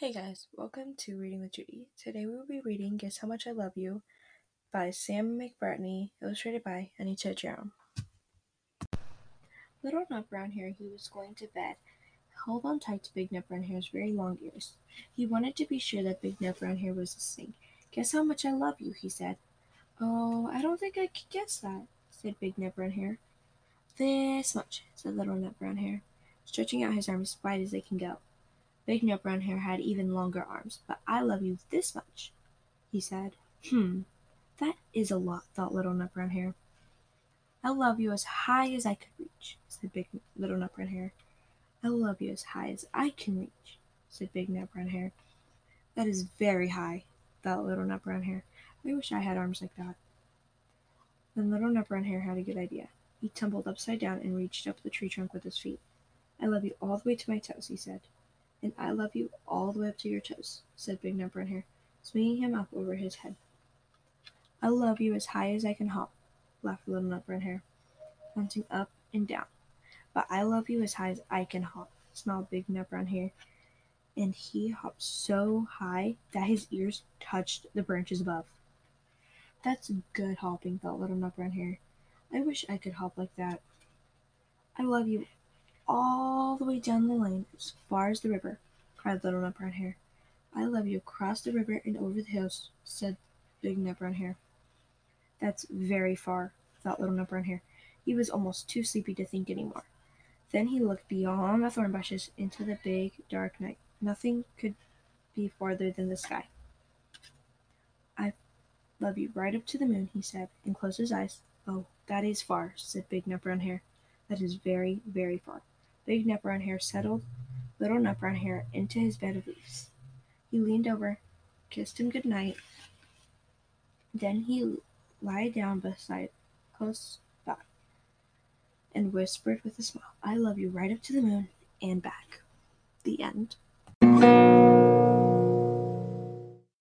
Hey guys, welcome to Reading with Judy. Today we will be reading Guess How Much I Love You by Sam McBratney, illustrated by Anita Jerome. Little Nut Brown Hair, he was going to bed, held on tight to Big Nut Brown Hair's very long ears. He wanted to be sure that Big Nut Brown Hair was listening. Guess how much I love you, he said. Oh, I don't think I could guess that, said Big Nut Brown Hair. This much, said Little Nut Brown Hair, stretching out his arms as wide as they can go. Big Nut Brown Hair had even longer arms. But I love you this much, he said. That is a lot, thought Little Nut Brown Hair. I love you as high as I could reach, said Little Nut Brown Hair. I love you as high as I can reach, said Big Nut Brown Hair. That is very high, thought Little Nut Brown Hair. I wish I had arms like that. Then Little Nut Brown Hair had a good idea. He tumbled upside down and reached up the tree trunk with his feet. I love you all the way to my toes, he said. And I love you all the way up to your toes, said Big Nut Brown Hair, swinging him up over his head. I love you as high as I can hop, laughed Little Nut Brown Hair, bouncing up and down. But I love you as high as I can hop, smiled Big Nut Brown Hair, and he hopped so high that his ears touched the branches above. That's good hopping, thought Little Nut Brown Hair. I wish I could hop like that. I love you all the way down the lane as far as the river, cried Little Nut Brown Hair. I love you across the river and over the hills, said Big Nut Brown Hair. That's very far, thought Little Nut Brown Hair. He was almost too sleepy to think any more. Then he looked beyond the thorn bushes into the big, dark night. Nothing could be farther than the sky. I love you right up to the moon, he said, and closed his eyes. Oh, that is far, said Big Nut Brown Hair. That is very, very far. Big Nut Brown Hair settled Little Nut Brown Hair into his bed of leaves. He leaned over, kissed him good night. Then he lay down close by, and whispered with a smile, I love you right up to the moon and back. The end.